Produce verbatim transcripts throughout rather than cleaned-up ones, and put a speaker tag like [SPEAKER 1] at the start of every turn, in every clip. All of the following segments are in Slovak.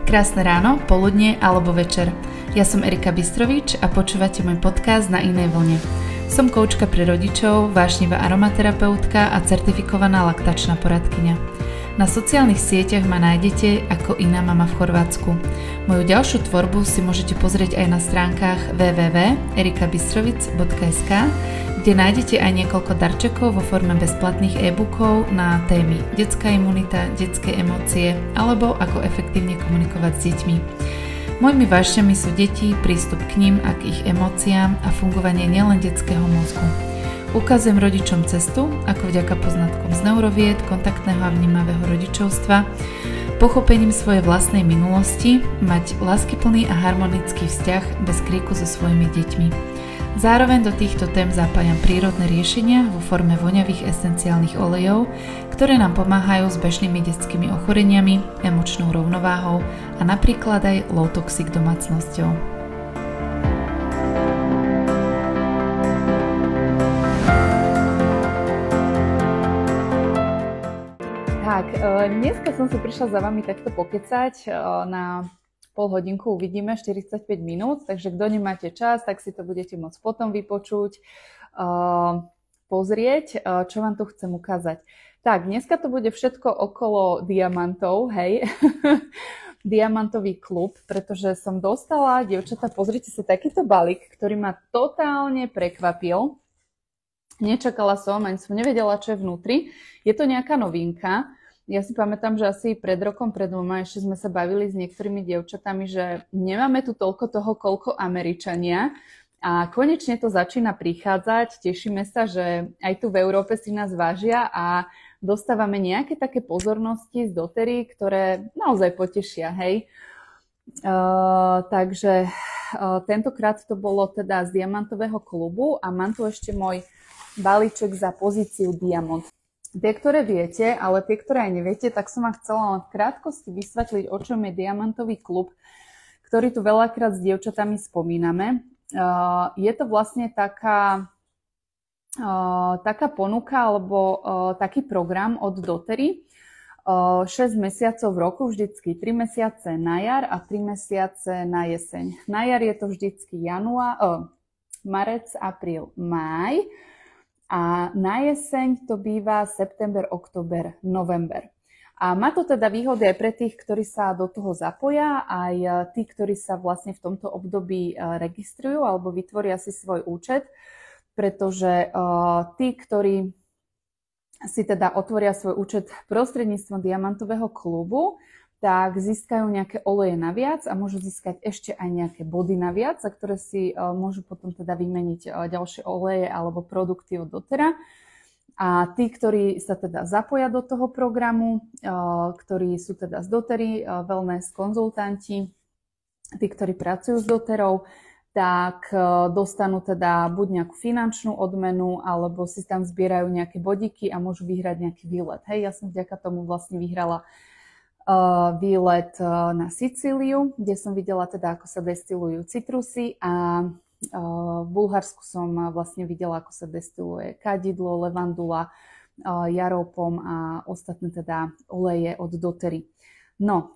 [SPEAKER 1] Krásne ráno, poludnie alebo večer. Ja som Erika Bystrovič a počúvate môj podcast Na inej vlne. Som koučka pre rodičov, vášnivá aromaterapeutka a certifikovaná laktačná poradkyňa. Na sociálnych sieťach ma nájdete ako Iná mama v Chorvátsku. Moju ďalšiu tvorbu si môžete pozrieť aj na stránkach w w w bodka erika bystrovic bodka es ka, kde nájdete aj niekoľko darčekov vo forme bezplatných e-bookov na témy detská imunita, detské emócie alebo ako efektívne komunikovať s deťmi. Mojimi vášňami sú deti, prístup k nim a k ich emóciám a fungovanie nielen detského mozgu. Ukazujem rodičom cestu, ako vďaka poznatkom z neurovied, kontaktného a vnímavého rodičovstva, pochopením svojej vlastnej minulosti, mať láskyplný a harmonický vzťah bez kríku so svojimi deťmi. Zároveň do týchto tém zapájam prírodné riešenia vo forme voňavých esenciálnych olejov, ktoré nám pomáhajú s bežnými detskými ochoreniami, emočnou rovnováhou a napríklad aj low toxic domácnosťou. Tak, dneska som si prišla za vami takto pokecať na pol hodinku, uvidíme, štyridsaťpäť minút, takže kto nemáte čas, tak si to budete môcť potom vypočuť, uh, pozrieť, uh, čo vám tu chcem ukázať. Tak, dneska to bude všetko okolo diamantov, hej, diamantový klub, pretože som dostala, dievčatá, pozrite si takýto balík, ktorý ma totálne prekvapil. Nečakala som, ani som nevedela, čo je vnútri. Je to nejaká novinka. Ja si pamätám, že asi pred rokom, pred dvoma ešte sme sa bavili s niektorými dievčatami, že nemáme tu toľko toho, koľko Američania. A konečne to začína prichádzať. Tešíme sa, že aj tu v Európe si nás vážia a dostávame nejaké také pozornosti z dotery, ktoré naozaj potešia, hej. Uh, takže uh, tentokrát to bolo teda z diamantového klubu a mám tu ešte môj balíček za pozíciu diamant. Tie, ktoré viete, ale tie, ktoré aj neviete, tak som vám chcela len v krátkosti vysvetliť, o čom je diamantový klub, ktorý tu veľakrát s dievčatami spomíname. Uh, je to vlastne taká, uh, taká ponuka alebo uh, taký program od dotery. Uh, šesť mesiacov v roku, vždycky tri mesiace na jar a tri mesiace na jeseň. Na jar je to vždycky január, uh, marec, apríl, máj. A na jeseň to býva september, október, november. A má to teda výhody aj pre tých, ktorí sa do toho zapoja, aj tí, ktorí sa vlastne v tomto období registrujú alebo vytvoria si svoj účet, pretože uh, tí, ktorí si teda otvoria svoj účet prostredníctvom diamantového klubu, tak získajú nejaké oleje naviac a môžu získať ešte aj nejaké body naviac, za ktoré si uh, môžu potom teda vymeniť uh, ďalšie oleje alebo produkty od dotera. A tí, ktorí sa teda zapoja do toho programu, uh, ktorí sú teda z dotery, uh, wellness konzultanti, tí, ktorí pracujú s doterou, tak uh, dostanú teda buď nejakú finančnú odmenu, alebo si tam zbierajú nejaké bodíky a môžu vyhrať nejaký výlet. Hej, ja som vďaka tomu vlastne vyhrala Uh, výlet uh, na Sicíliu, kde som videla teda, ako sa destilujú citrusy a uh, v Bulharsku som uh, vlastne videla, ako sa destiluje kadidlo, levandula, uh, jaropom a ostatné teda oleje od dotery. No,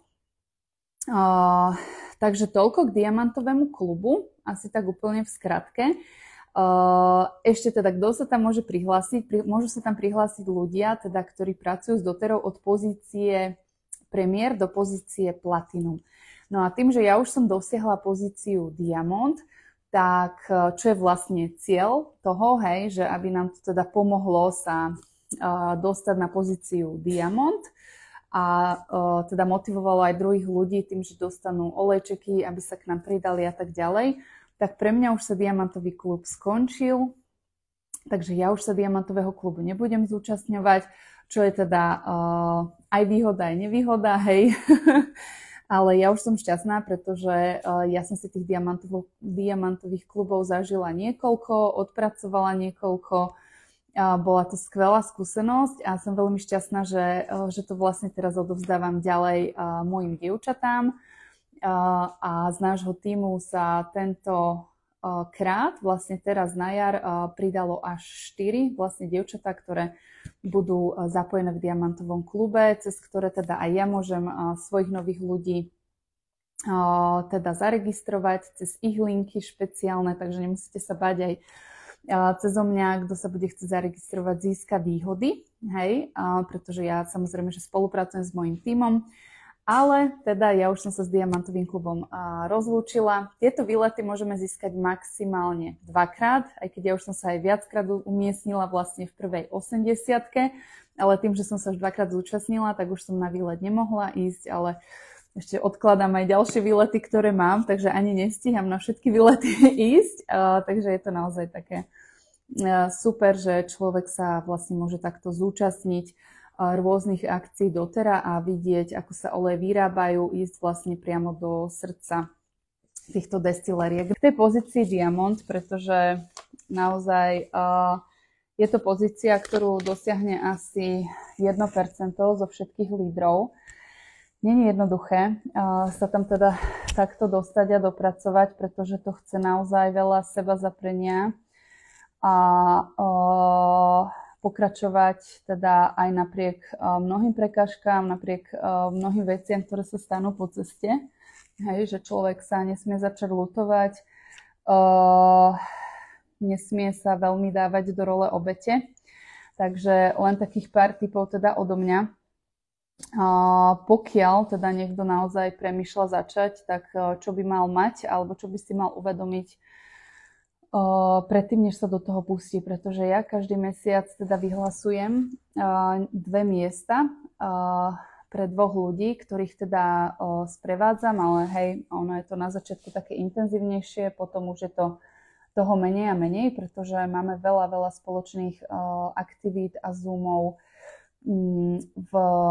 [SPEAKER 1] uh, takže toľko k diamantovému klubu, asi tak úplne v skratke. Uh, ešte teda, kto sa tam môže prihlásiť? Pri, môžu sa tam prihlásiť ľudia, teda, ktorí pracujú s doterou od pozície premiér do pozície platinum. No a tým, že ja už som dosiahla pozíciu diamond, tak čo je vlastne cieľ toho, hej, že aby nám to teda pomohlo sa uh, dostať na pozíciu diamond a uh, teda motivovalo aj druhých ľudí tým, že dostanú olejčeky, aby sa k nám pridali a tak ďalej, tak pre mňa už sa diamantový klub skončil, takže ja už sa diamantového klubu nebudem zúčastňovať, čo je teda uh, aj výhoda, aj nevýhoda, hej. Ale ja už som šťastná, pretože uh, ja som si tých diamantov, diamantových klubov zažila niekoľko, odpracovala niekoľko. Uh, bola to skvelá skúsenosť a som veľmi šťastná, že, uh, že to vlastne teraz odovzdávam ďalej uh, mojim dievčatám. Uh, a z nášho tímu sa tento uh, krát, vlastne teraz na jar, uh, pridalo až štyri vlastne dievčatá, ktoré budú zapojené v diamantovom klube, cez ktoré teda aj ja môžem svojich nových ľudí teda zaregistrovať cez ich linky špeciálne, takže nemusíte sa báť aj cezo mňa, kto sa bude chcieť zaregistrovať, získa výhody, hej, pretože ja samozrejme, že spolupracujem s mojím tímom, ale teda ja už som sa s Diamantovým klubom rozlúčila. Tieto výlety môžeme získať maximálne dvakrát, aj keď ja už som sa aj viackrát umiestnila vlastne v prvej osemdesiatke, ale tým, že som sa už dvakrát zúčastnila, tak už som na výlet nemohla ísť, ale ešte odkladám aj ďalšie výlety, ktoré mám, takže ani nestíham na všetky výlety ísť, takže je to naozaj také super, že človek sa vlastne môže takto zúčastniť rôznych akcií dotera a vidieť, ako sa oleje vyrábajú, ísť vlastne priamo do srdca týchto destilériek. V tej pozícii Diamond, pretože naozaj uh, je to pozícia, ktorú dosiahne asi jedno percento zo všetkých lídrov. Nie je jednoduché uh, sa tam teda takto dostať a dopracovať, pretože to chce naozaj veľa seba zaprenia a uh, pokračovať teda aj napriek uh, mnohým prekážkám, napriek uh, mnohým veciam, ktoré sa stanú po ceste. Hej, že človek sa nesmie začať ľutovať, uh, nesmie sa veľmi dávať do role obete. Takže len takých pár tipov teda odo mňa. Uh, pokiaľ teda niekto naozaj premýšľa začať, tak uh, čo by mal mať, alebo čo by si mal uvedomiť Uh, predtým, než sa do toho pustí, pretože ja každý mesiac teda vyhlasujem uh, dve miesta uh, pre dvoch ľudí, ktorých teda uh, sprevádzam, ale hej, ono je to na začiatku také intenzívnejšie, potom už je to toho menej a menej, pretože máme veľa, veľa spoločných uh, aktivít a zoomov um, v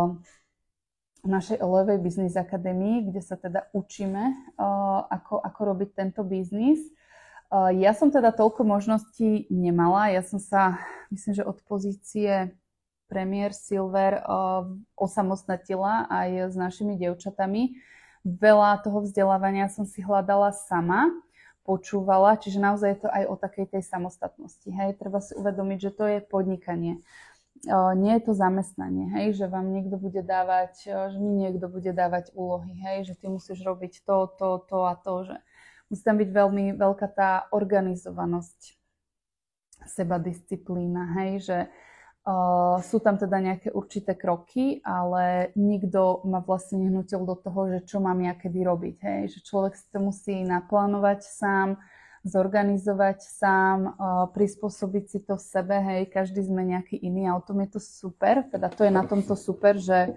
[SPEAKER 1] našej Olejovej Business Academy, kde sa teda učíme, uh, ako, ako robiť tento biznis. Ja som teda toľko možností nemala. Ja som sa, myslím, že od pozície Premier Silver osamostatnila aj s našimi dievčatami. Veľa toho vzdelávania som si hľadala sama, počúvala, čiže naozaj je to aj o takej tej samostatnosti. Hej, treba si uvedomiť, že to je podnikanie. Nie je to zamestnanie, hej, že vám niekto bude dávať, že mi niekto bude dávať úlohy, hej, že ty musíš robiť to, to, to a to, že musí tam byť veľmi veľká tá organizovanosť, sebadisciplína, hej, že uh, sú tam teda nejaké určité kroky, ale nikto ma vlastne nehnutil do toho, že čo mám ja kedy robiť, hej, že človek si to musí naplánovať sám, zorganizovať sám, uh, prispôsobiť si to sebe, hej, každý sme nejaký iný a o tom je to super, teda to je na tomto super, že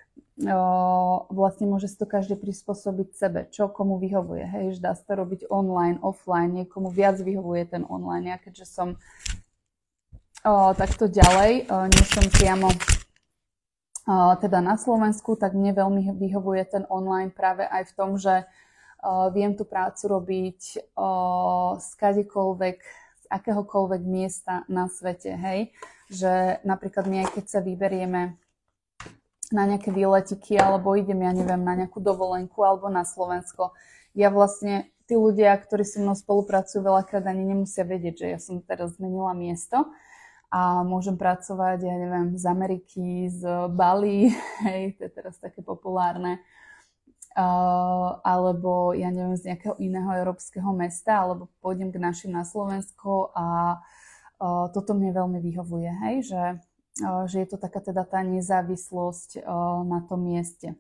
[SPEAKER 1] O, vlastne môže si to každý prispôsobiť sebe, čo komu vyhovuje. Hej, že dá sa to robiť online, offline, niekomu viac vyhovuje ten online. Ja keďže som o, takto ďalej, o, nie som priamo o, teda na Slovensku, tak mne veľmi vyhovuje ten online práve aj v tom, že o, viem tú prácu robiť o, z kadekoľvek, z akéhokoľvek miesta na svete. Hej, že napríklad my aj keď sa vyberieme na nejaké výletiky, alebo idem, ja neviem, na nejakú dovolenku, alebo na Slovensko. Ja vlastne, tí ľudia, ktorí so mnou spolupracujú, veľakrát ani nemusia vedieť, že ja som teraz zmenila miesto a môžem pracovať, ja neviem, z Ameriky, z Bali, hej, to je teraz také populárne, uh, alebo, ja neviem, z nejakého iného európskeho mesta, alebo pôjdem k našim na Slovensko a uh, toto mne veľmi vyhovuje, hej, že že je to taká teda tá nezávislosť na tom mieste.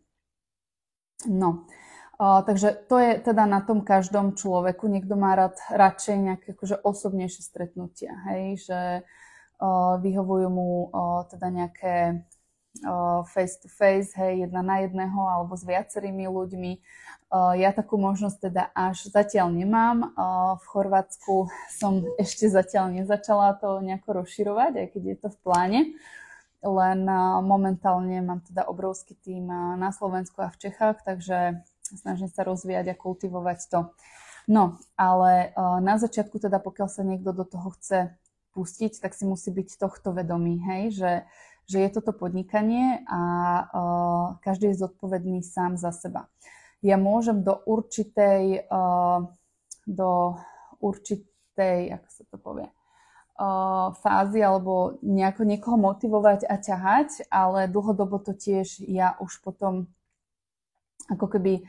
[SPEAKER 1] No, takže to je teda na tom každom človeku. Niekto má rád radšej nejaké akože osobnejšie stretnutia, hej, že vyhovujú mu teda nejaké face to face, hej, jedna na jedného alebo s viacerými ľuďmi. Ja takú možnosť teda až zatiaľ nemám. V Chorvátsku som ešte zatiaľ nezačala to nejako rozširovať, aj keď je to v pláne. Len momentálne mám teda obrovský tím na Slovensku a v Čechách, takže snažím sa rozvíjať a kultivovať to. No, ale na začiatku teda, pokiaľ sa niekto do toho chce pustiť, tak si musí byť tohto vedomý, hej, že, že je toto podnikanie a každý je zodpovedný sám za seba. Ja môžem do určitej, uh, do určitej, ako sa to povie, uh, fázy alebo nejako niekoho motivovať a ťahať, ale dlhodobo to tiež ja už potom ako keby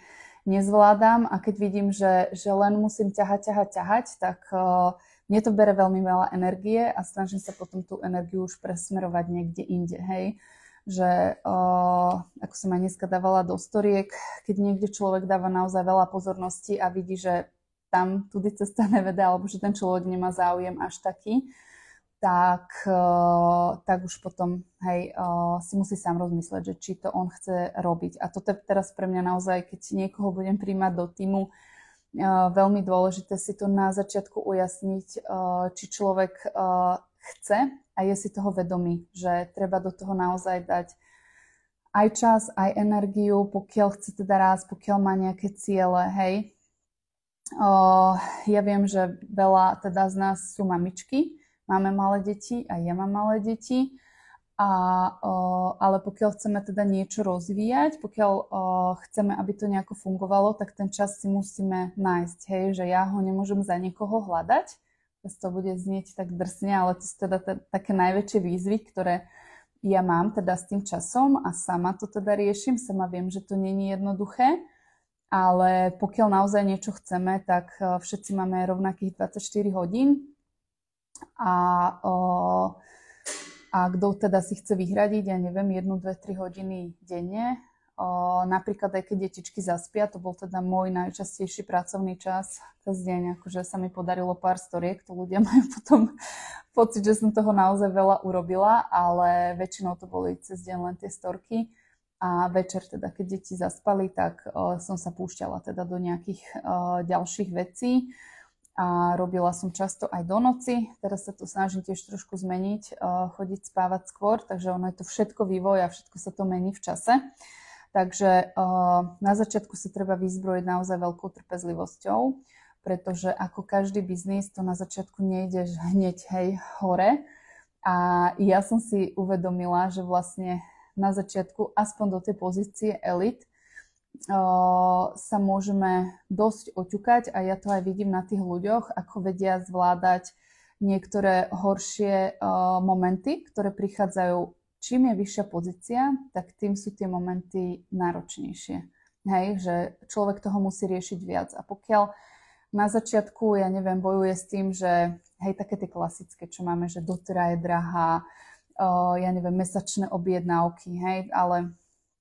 [SPEAKER 1] nezvládam a keď vidím, že, že len musím ťahať, ťahať, ťahať, tak uh, mne to bere veľmi veľa energie a snažím sa potom tú energiu už presmerovať niekde inde, hej. Že uh, ako som aj dneska dávala do storiek, keď niekde človek dáva naozaj veľa pozornosti a vidí, že tam tudy cesta nevede, alebo že ten človek nemá záujem až taký, tak, uh, tak už potom hej, uh, si musí sám rozmysleť, že či to on chce robiť. A toto je teraz pre mňa naozaj, keď niekoho budem príjmať do týmu, uh, veľmi dôležité si to na začiatku ujasniť, uh, či človek uh, chce a je si toho vedomý, že treba do toho naozaj dať aj čas, aj energiu, pokiaľ chce teda rásť, pokiaľ má nejaké ciele, hej. O, ja viem, že veľa teda z nás sú mamičky, máme malé deti, aj ja mám malé deti, a, o, ale pokiaľ chceme teda niečo rozvíjať, pokiaľ o, chceme, aby to nejako fungovalo, tak ten čas si musíme nájsť, hej, že ja ho nemôžem za niekoho hľadať. To bude znieť tak drsne, ale to sú teda t- také najväčšie výzvy, ktoré ja mám teda s tým časom a sama to teda riešim. Sama viem, že to nie je jednoduché, ale pokiaľ naozaj niečo chceme, tak všetci máme rovnakých dvadsaťštyri hodín a, o, a kto teda si chce vyhradiť, ja neviem, jednu, dve, tri hodiny denne, O, napríklad aj keď detičky zaspia, to bol teda môj najčastejší pracovný čas cez deň, akože sa mi podarilo pár storiek, to ľudia majú potom pocit, že som toho naozaj veľa urobila, ale väčšinou to boli cez deň len tie storky a večer teda, keď deti zaspali, tak o, som sa púšťala teda do nejakých o, ďalších vecí a robila som často aj do noci, teraz sa to snažím tiež trošku zmeniť, o, chodiť spávať skôr, takže ono je to všetko vývoj a všetko sa to mení v čase. Takže uh, na začiatku sa treba vyzbrojiť naozaj veľkou trpezlivosťou, pretože ako každý biznis, to na začiatku nejde hneď hej hore. A ja som si uvedomila, že vlastne na začiatku, aspoň do tej pozície elit, uh, sa môžeme dosť oťukať a ja to aj vidím na tých ľuďoch, ako vedia zvládať niektoré horšie uh, momenty, ktoré prichádzajú. Čím je vyššia pozícia, tak tým sú tie momenty náročnejšie. Hej, že človek toho musí riešiť viac. A pokiaľ na začiatku, ja neviem, bojuje s tým, že hej, také tie klasické, čo máme, že dotera je drahá, o, ja neviem, mesačné objednávky, hej, ale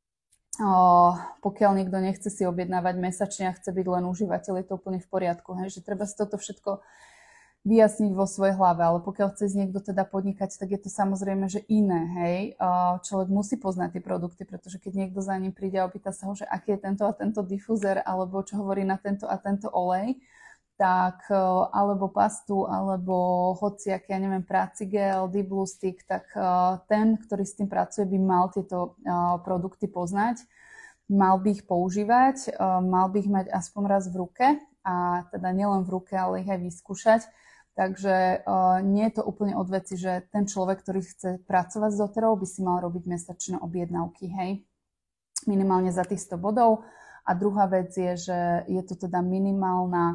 [SPEAKER 1] o, pokiaľ niekto nechce si objednávať mesačne a chce byť len užívateľ, je to úplne v poriadku, hej, že treba si toto všetko vyjasniť vo svojej hlave, ale pokiaľ chce niekto teda podnikať, tak je to samozrejme, že iné, hej. Človek musí poznať tie produkty, pretože keď niekto za ním príde a opýta sa ho, že aký je tento a tento difúzer, alebo čo hovorí na tento a tento olej, tak, alebo pastu, alebo hociak, ja neviem, Pracigel, Deep Blue Stick, tak ten, ktorý s tým pracuje, by mal tieto produkty poznať, mal by ich používať, mal by ich mať aspoň raz v ruke, a teda nielen v ruke, ale ich aj vyskúšať. Takže uh, nie je to úplne od veci, že ten človek, ktorý chce pracovať s doterou, by si mal robiť mesačné objednávky, hej. Minimálne za tých sto bodov. A druhá vec je, že je to teda minimálna,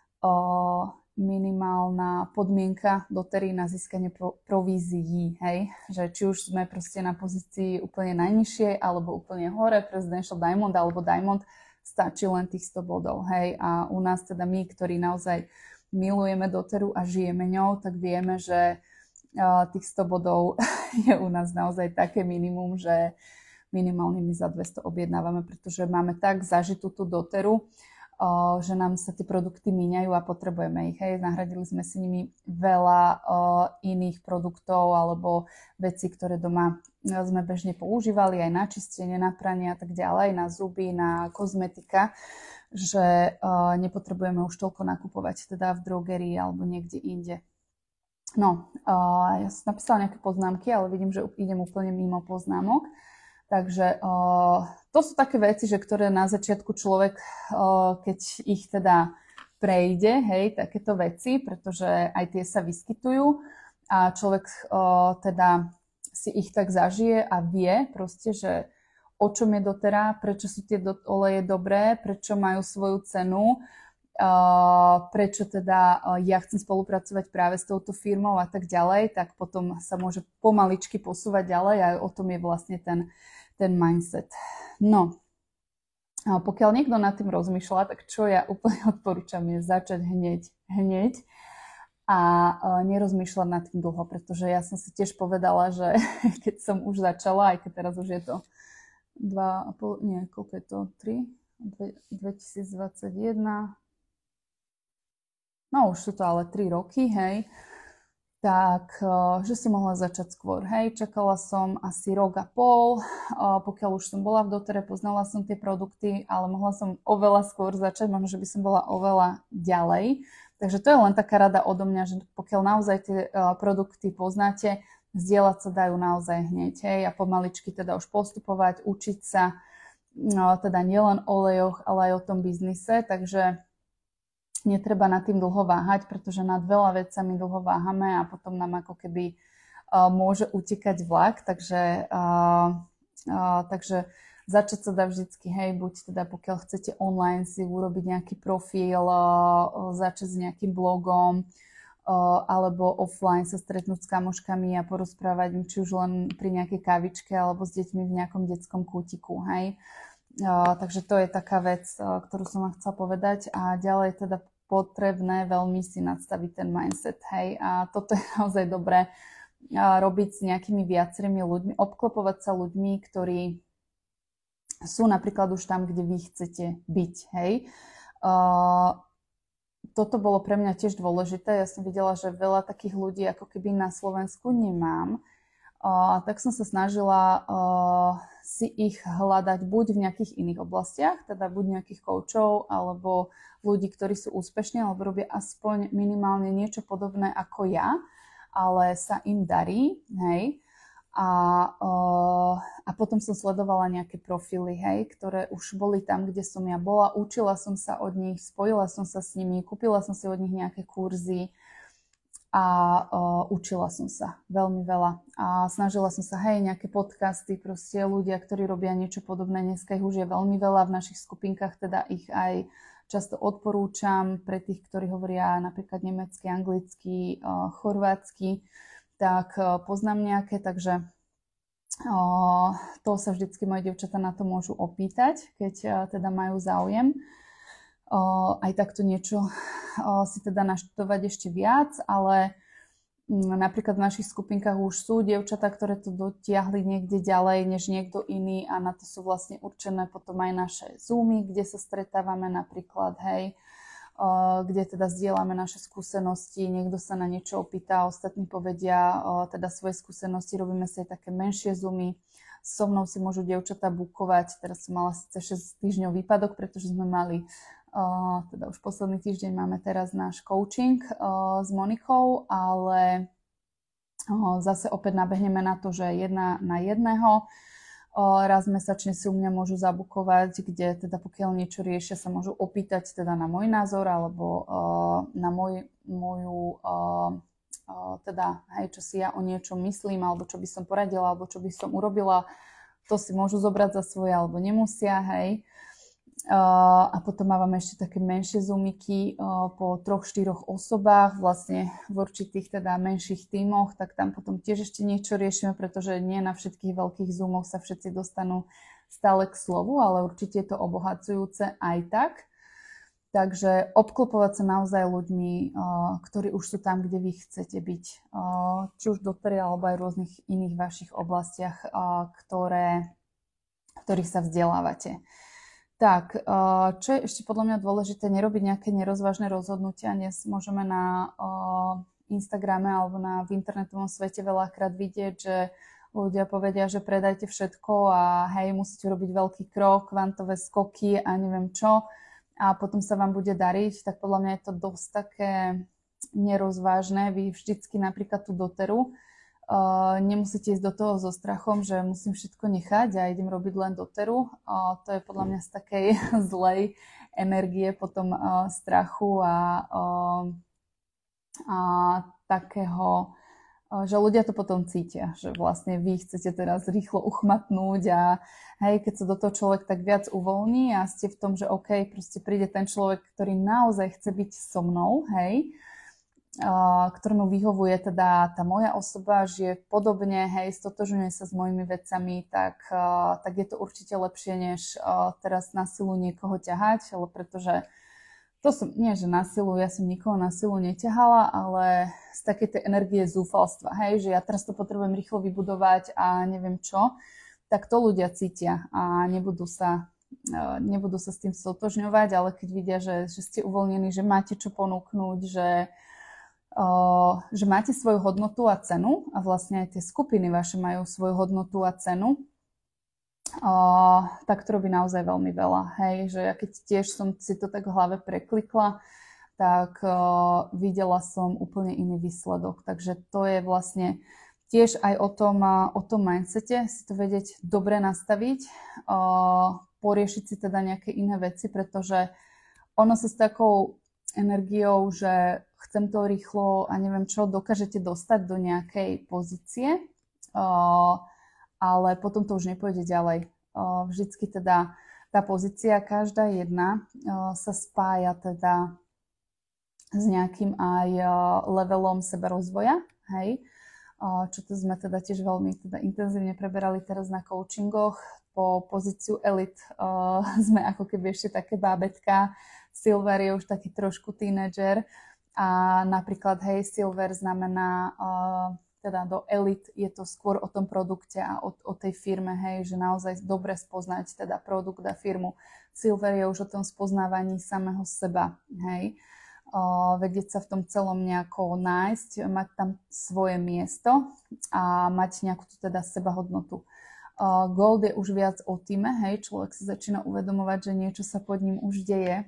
[SPEAKER 1] uh, minimálna podmienka dotery na získanie pro, provízií, hej. Že či už sme proste na pozícii úplne najnižšej, alebo úplne hore, Presidential Diamond, alebo Diamond, stačí len tých sto bodov, hej. A u nás teda my, ktorí naozaj milujeme doteru a žijeme ňou, tak vieme, že uh, tých sto bodov je u nás naozaj také minimum, že minimálne my za dvesto objednávame, pretože máme tak zažitú tú doteru, uh, že nám sa tie produkty míňajú a potrebujeme ich. Hej. Nahradili sme si nimi veľa uh, iných produktov alebo veci, ktoré doma sme bežne používali aj na čistenie, na pranie a tak ďalej, na zuby, na kozmetika, že uh, nepotrebujeme už toľko nakupovať teda v drogerii alebo niekde inde. No, uh, ja som napísala nejaké poznámky, ale vidím, že idem úplne mimo poznámok. Takže uh, to sú také veci, že ktoré na začiatku človek, uh, keď ich teda prejde, hej, takéto veci, pretože aj tie sa vyskytujú a človek uh, teda si ich tak zažije a vie proste, že o čom je dotera, prečo sú tie do- oleje dobré, prečo majú svoju cenu, uh, prečo teda uh, ja chcem spolupracovať práve s touto firmou a tak ďalej, tak potom sa môže pomaličky posúvať ďalej a o tom je vlastne ten, ten mindset. No, A pokiaľ niekto nad tým rozmýšľa, tak čo ja úplne odporúčam je začať hneď, hneď a nerozmýšľať nad tým dlho, pretože ja som si tiež povedala, že keď som už začala, aj keď teraz už je to dva a pol, nie, koľko je to, tri, dvetisícdvadsaťjeden, no už sú to ale tri roky, hej, tak, že som mohla začať skôr, hej, čakala som asi rok a pol, pokiaľ už som bola v dotere, poznala som tie produkty, ale mohla som oveľa skôr začať, možno, že by som bola oveľa ďalej, takže to je len taká rada odo mňa, že pokiaľ naozaj tie produkty poznáte, zdieľať sa dajú naozaj hneď, hej, a pomaličky teda už postupovať, učiť sa, no, teda nielen o olejoch, ale aj o tom biznise, takže netreba nad tým dlho váhať, pretože nad veľa vecami dlho váhame a potom nám ako keby uh, môže utekať vlak, takže, uh, uh, takže začať sa dá vždycky, hej, buď teda pokiaľ chcete online si urobiť nejaký profil, uh, začať s nejakým blogom, uh, alebo offline sa stretnúť s kamoškami a porozprávať, či už len pri nejakej kavičke alebo s deťmi v nejakom detskom kútiku, hej. Uh, takže to je taká vec, uh, ktorú som vám chcela povedať a ďalej teda potrebné veľmi si nadstaviť ten mindset, hej, a toto je naozaj dobré uh, robiť s nejakými viacerými ľuďmi, obklopovať sa ľuďmi, ktorí sú napríklad už tam, kde vy chcete byť, hej. Uh, toto bolo pre mňa tiež dôležité, ja som videla, že veľa takých ľudí ako keby na Slovensku nemám, uh, tak som sa snažila uh, si ich hľadať buď v nejakých iných oblastiach, teda buď nejakých koučov, alebo ľudí, ktorí sú úspešní, alebo robia aspoň minimálne niečo podobné ako ja, ale sa im darí, hej. A, uh, a potom som sledovala nejaké profily, hej, ktoré už boli tam, kde som ja bola, učila som sa od nich, spojila som sa s nimi, kúpila som si od nich nejaké kurzy a uh, učila som sa veľmi veľa. A snažila som sa, hej, nejaké podcasty, proste ľudia, ktorí robia niečo podobné, dneska ich už je veľmi veľa v našich skupinkách, teda ich aj často odporúčam pre tých, ktorí hovoria napríklad nemecky, anglicky, uh, chorvátsky, tak uh, poznám nejaké, takže uh, to sa vždycky moje dievčatá na to môžu opýtať, keď uh, teda majú záujem. Uh, aj takto niečo uh, si teda naštudovať ešte viac, ale napríklad v našich skupinkách už sú dievčatá, ktoré to dotiahli niekde ďalej než niekto iný a na to sú vlastne určené potom aj naše Zoomy, kde sa stretávame napríklad, hej, kde teda zdieľame naše skúsenosti, niekto sa na niečo opýta, ostatní povedia teda svoje skúsenosti, robíme si aj také menšie Zoomy. So mnou si môžu dievčatá bukovať, teraz som mala síce šesť týždňov výpadok, pretože sme mali Uh, teda už posledný týždeň máme teraz náš coaching uh, s Monikou, ale uh, zase opäť nabehneme na to, že jedna na jedného. Uh, raz mesačne si u mňa môžu zabukovať, kde teda pokiaľ niečo riešia, sa môžu opýtať teda na môj názor alebo uh, na môj, moju, uh, uh, teda hej, čo si ja o niečom myslím, alebo čo by som poradila, alebo čo by som urobila. To si môžu zobrať za svoje, alebo nemusia, hej. Uh, a potom máme ešte také menšie zoomiky uh, po troch, štyroch osobách, vlastne v určitých teda menších tímoch, tak tam potom tiež ešte niečo riešime, pretože nie na všetkých veľkých zoomoch sa všetci dostanú stále k slovu, ale určite je to obohacujúce aj tak. Takže obklopovať sa naozaj ľuďmi, uh, ktorí už sú tam, kde vy chcete byť, uh, či už dotery, alebo aj v rôznych iných vašich oblastiach, uh, ktoré, v ktorých sa vzdelávate. Tak, čo je ešte podľa mňa dôležité, nerobiť nejaké nerozvážne rozhodnutia. Dnes môžeme na Instagrame alebo na, v internetovom svete veľakrát vidieť, že ľudia povedia, že predajte všetko a hej, musíte robiť veľký krok, kvantové skoky a neviem čo a potom sa vám bude dariť, tak podľa mňa je to dosť také nerozvážne. Vy vždycky napríklad tú doteru Uh, nemusíte ísť do toho so strachom, že musím všetko nechať a idem robiť len doteru. Uh, to je podľa mňa z takej zlej energie potom uh, strachu a, uh, a takého, uh, že ľudia to potom cítia, že vlastne vy chcete teraz rýchlo uchmatnúť a hej, keď sa do toho človek tak viac uvoľní a ste v tom, že OK, proste príde ten človek, ktorý naozaj chce byť so mnou, hej, ktorému vyhovuje teda tá moja osoba, žije podobne, hej, stotožňuje sa s mojimi vecami, tak, tak je to určite lepšie, než teraz na silu niekoho ťahať, ale pretože to som, nie že na silu, ja som nikoho na silu neťahala, ale z takej tej energie zúfalstva, hej, že ja teraz to potrebujem rýchlo vybudovať a neviem čo, tak to ľudia cítia a nebudú sa, nebudú sa s tým stotožňovať, ale keď vidia, že, že ste uvoľnení, že máte čo ponúknuť, že Uh, že máte svoju hodnotu a cenu a vlastne aj tie skupiny vaše majú svoju hodnotu a cenu, uh, tak to robí naozaj veľmi veľa. Hej, že ja keď tiež som si to tak v hlave preklikla, tak uh, videla som úplne iný výsledok. Takže to je vlastne tiež aj o tom, uh, o tom mindsete, si to vedieť dobre nastaviť, uh, poriešiť si teda nejaké iné veci, pretože ono sa s takou energiou, že chcem to rýchlo a neviem čo, dokážete dostať do nejakej pozície, uh, ale potom to už nepôjde ďalej. Uh, vždycky teda tá pozícia, každá jedna uh, sa spája teda s nejakým aj uh, levelom seberozvoja, hej, uh, čo to sme teda tiež veľmi teda intenzívne preberali teraz na coachingoch. Po pozíciu elit uh, sme ako keby ešte také bábetka, Silver je už taký trošku tínedžer a napríklad hej, Silver znamená uh, teda do elit je to skôr o tom produkte a o, o tej firme, hej, že naozaj dobre spoznať teda produkt a firmu. Silver je už o tom spoznávaní samého seba, hej. Uh, vedieť sa v tom celom nejako nájsť, mať tam svoje miesto a mať nejakú tu teda sebahodnotu. Uh, Gold je už viac o týme, hej, človek sa začína uvedomovať, že niečo sa pod ním už deje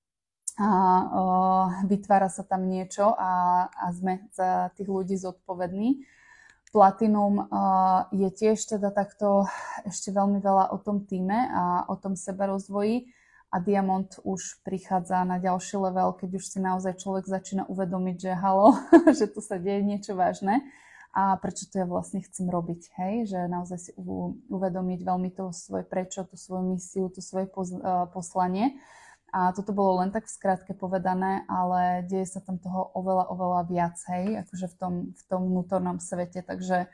[SPEAKER 1] a uh, vytvára sa tam niečo a, a sme za tých ľudí zodpovední. Platinum uh, je tiež teda takto ešte veľmi veľa o tom týme a o tom seberozvoji a diamont už prichádza na ďalší level, keď už si naozaj človek začína uvedomiť, že halo, že tu sa deje niečo vážne a prečo to ja vlastne chcem robiť, hej, že naozaj si uvedomiť veľmi to svoje prečo, tú svoju misiu, tú svoje pos- uh, poslanie. A toto bolo len tak v skratke povedané, ale deje sa tam toho oveľa, oveľa viac, hej, akože v tom, v tom vnútornom svete. Takže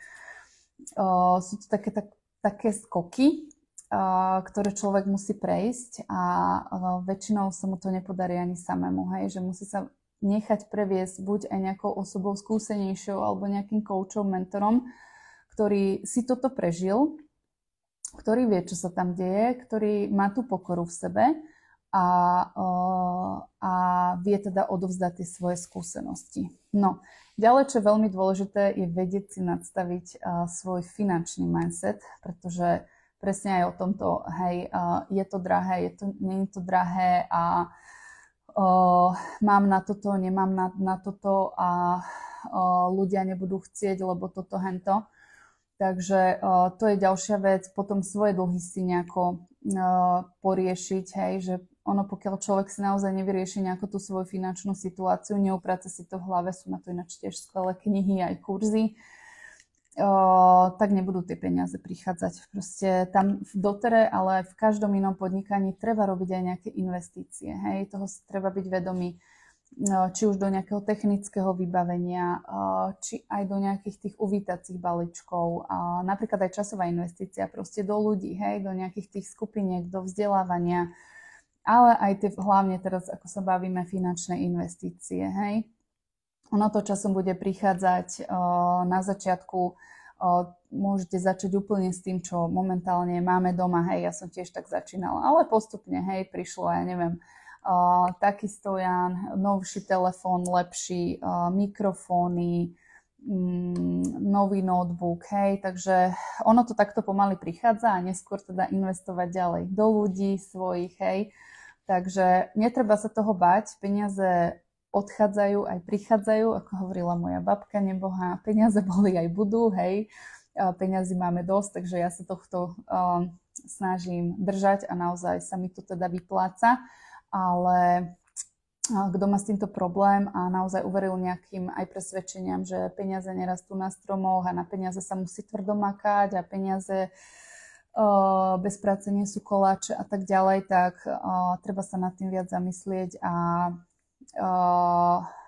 [SPEAKER 1] uh, sú to také, tak, také skoky, uh, ktoré človek musí prejsť a uh, väčšinou sa mu to nepodarí ani samému, hej, že musí sa nechať previesť buď aj nejakou osobou skúsenejšou alebo nejakým coachom, mentorom, ktorý si toto prežil, ktorý vie, čo sa tam deje, ktorý má tú pokoru v sebe, A, a vie teda odovzdať tie svoje skúsenosti. No, ďalej, čo je veľmi dôležité, je vedieť si nadstaviť uh, svoj finančný mindset, pretože presne aj o tomto, hej, uh, je to drahé, je to, nie je to drahé a uh, mám na toto, nemám na, na toto a uh, ľudia nebudú chcieť, lebo toto, hento. Takže uh, to je ďalšia vec. Potom svoje dlhy si nejako uh, poriešiť, hej, že ono, pokiaľ človek si naozaj nevyrieši nejakú tú svoju finančnú situáciu, neuprace si to v hlave, sú na to ináč tiež skvelé knihy, aj kurzy, uh, tak nebudú tie peniaze prichádzať. Proste tam v dotere, ale aj v každom inom podnikaní treba robiť aj nejaké investície, hej, toho si treba byť vedomý, či už do nejakého technického vybavenia, či aj do nejakých tých uvítacích balíčkov, napríklad aj časová investícia proste do ľudí, hej, do nejakých tých skupiniek, do vzdelávania, ale aj tie hlavne teraz, ako sa bavíme, finančné investície, hej. Ono to časom bude prichádzať na začiatku, môžete začať úplne s tým, čo momentálne máme doma, hej, ja som tiež tak začínala, ale postupne, hej, prišlo, ja neviem, Uh, taký stojan, novší telefón, lepší, uh, mikrofóny, um, nový notebook, hej, takže ono to takto pomaly prichádza a neskôr teda investovať ďalej do ľudí svojich, hej, takže netreba sa toho bať, peniaze odchádzajú aj prichádzajú, ako hovorila moja babka nebohá, peniaze boli aj budú, hej, uh, peniazy máme dosť, takže ja sa tohto uh, snažím držať a naozaj sa mi to teda vypláca. Ale kto má s týmto problém a naozaj uveril nejakým aj presvedčeniam, že peniaze nerastú na stromoch a na peniaze sa musí tvrdo makať a peniaze uh, bez práce nie sú koláče a tak ďalej, tak uh, treba sa nad tým viac zamyslieť a uh,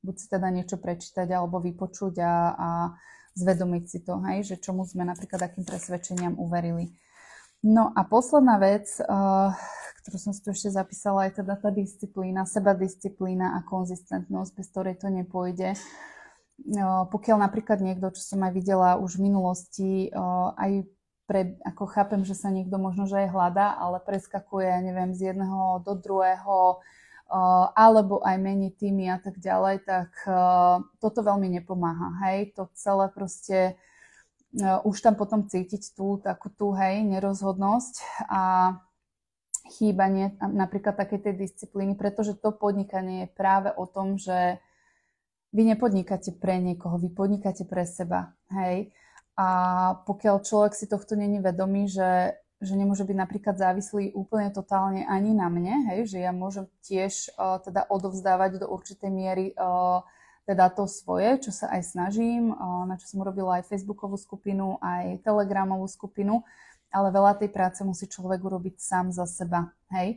[SPEAKER 1] buď si teda niečo prečítať alebo vypočuť a, a zvedomiť si to, hej, že čomu sme napríklad akým presvedčeniam uverili. No a posledná vec, uh, ktorú som si tu ešte zapísala, je teda tá disciplína, sebadisciplína a konzistentnosť, bez ktorej to nepôjde. Uh, pokiaľ napríklad niekto, čo som aj videla už v minulosti, uh, aj pre, ako chápem, že sa niekto možno, že aj hľadá, ale preskakuje, neviem, z jedného do druhého, uh, alebo aj mení týmy a tak ďalej, tak uh, toto veľmi nepomáha, hej, to celé proste Uh, už tam potom cítiť tú takú tú, hej, nerozhodnosť a chýbanie napríklad takej tej disciplíny, pretože to podnikanie je práve o tom, že vy nepodnikáte pre niekoho, vy podnikáte pre seba, hej. A pokiaľ človek si tohto není vedomý, že, že nemôže byť napríklad závislý úplne totálne ani na mne, hej, že ja môžem tiež uh, teda odovzdávať do určitej miery uh, teda to svoje, čo sa aj snažím, na čo som urobila aj Facebookovú skupinu, aj Telegramovú skupinu, ale veľa tej práce musí človek urobiť sám za seba, hej.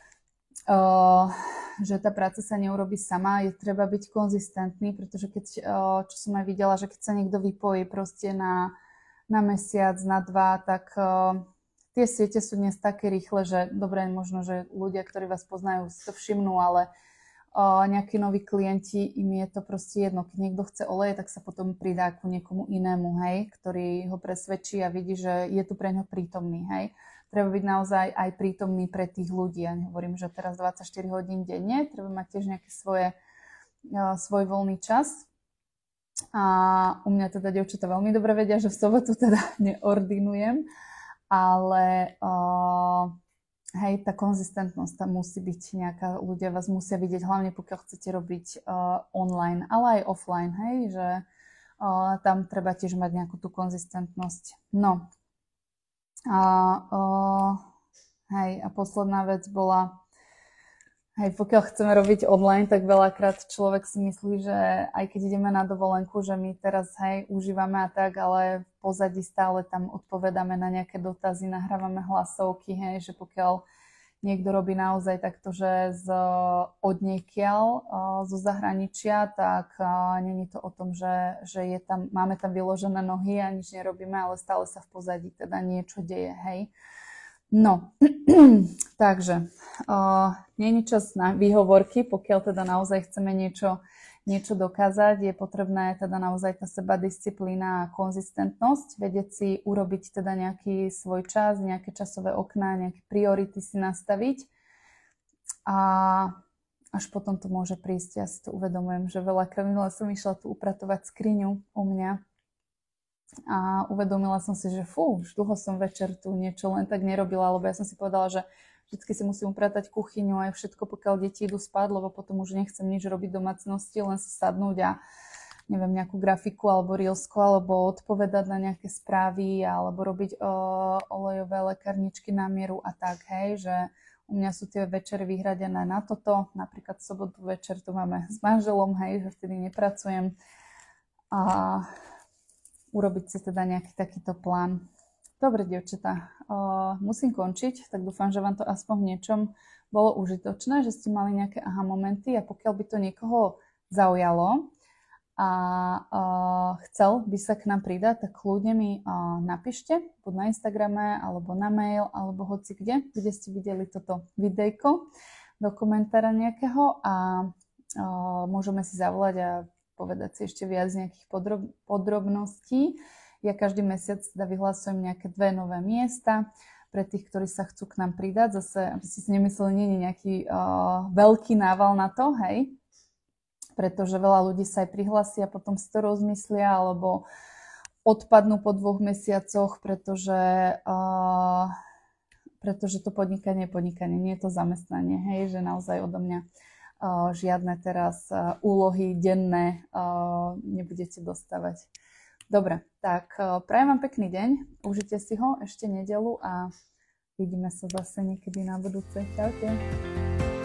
[SPEAKER 1] Uh, že tá práca sa neurobí sama, je treba byť konzistentný, pretože keď, uh, čo som aj videla, že keď sa niekto vypojí proste na, na mesiac, na dva, tak uh, tie siete sú dnes také rýchle, že dobre, možno, že ľudia, ktorí vás poznajú, si to všimnú, ale Uh, nejakí noví klienti, im je to proste jedno. Keď niekto chce oleje, tak sa potom pridá ku niekomu inému, hej, ktorý ho presvedčí a vidí, že je tu pre ňo prítomný, hej. Treba byť naozaj aj prítomný pre tých ľudí. Ja nehovorím, že teraz dvadsaťštyri hodín denne, treba mať tiež nejaký svoje, uh, svoj voľný čas. A u mňa teda dievčatá veľmi dobre vedia, že v sobotu teda neordinujem, ale uh, hej, tá konzistentnosť tam musí byť nejaká, ľudia vás musia vidieť, hlavne pokiaľ chcete robiť uh, online, ale aj offline, hej, že uh, tam treba tiež mať nejakú tú konzistentnosť. No. A, uh, hej, a posledná vec bola, hej, pokiaľ chceme robiť online, tak veľakrát človek si myslí, že aj keď ideme na dovolenku, že my teraz, hej, užívame a tak, ale v pozadí stále tam odpovedáme na nejaké dotazy, nahrávame hlasovky, hej, že pokiaľ niekto robí naozaj takto, že z odniekiaľ, zo zahraničia, tak není to o tom, že, že je tam, máme tam vyložené nohy a nič nerobíme, ale stále sa v pozadí teda niečo deje, hej. No, takže uh, nie je čas na výhovorky, pokiaľ teda naozaj chceme niečo, niečo dokázať, je potrebné teda naozaj tá sebadisciplína a konzistentnosť, vedieť si urobiť teda nejaký svoj čas, nejaké časové okná, nejaké priority si nastaviť a až potom to môže prísť. Ja si to uvedomujem, že veľakrát minule som išla tu upratovať skriňu u mňa a uvedomila som si, že fú, už dlho som večer tu niečo len tak nerobila, lebo ja som si povedala, že vždycky si musím upratať kuchyňu aj všetko, pokiaľ deti idú spať, lebo potom už nechcem nič robiť v domácnosti, len sa sadnúť a neviem, nejakú grafiku alebo reelsku, alebo odpovedať na nejaké správy, alebo robiť o, olejové lekárničky na mieru a tak, hej, že u mňa sú tie večery vyhradené na toto, napríklad v sobotu večer tu máme s manželom, hej, že vtedy nepracujem a urobiť si teda nejaký takýto plán. Dobre, dievčatá, uh, musím končiť, tak dúfam, že vám to aspoň v niečom bolo užitočné, že ste mali nejaké aha momenty a pokiaľ by to niekoho zaujalo a uh, chcel by sa k nám pridať, tak kľudne mi uh, napíšte, buď na Instagrame, alebo na mail, alebo hoci kde, kde ste videli toto videjko do komentára nejakého a uh, môžeme si zavolať a povedať si ešte viac nejakých podrob- podrobností. Ja každý mesiac teda vyhlasujem nejaké dve nové miesta pre tých, ktorí sa chcú k nám pridať. Zase, aby ste si nemysleli, nie je nejaký uh, veľký nával na to, hej? Pretože veľa ľudí sa aj prihlásia, potom si to rozmyslia, alebo odpadnú po dvoch mesiacoch, pretože, uh, pretože to podnikanie je podnikanie, nie je to zamestnanie, hej? Že naozaj odo mňa Uh, žiadne teraz uh, úlohy denné uh, nebudete dostávať. Dobre, tak uh, prajem vám pekný deň, užite si ho ešte nedeľu a vidíme sa zase niekedy na budúce. Čaute.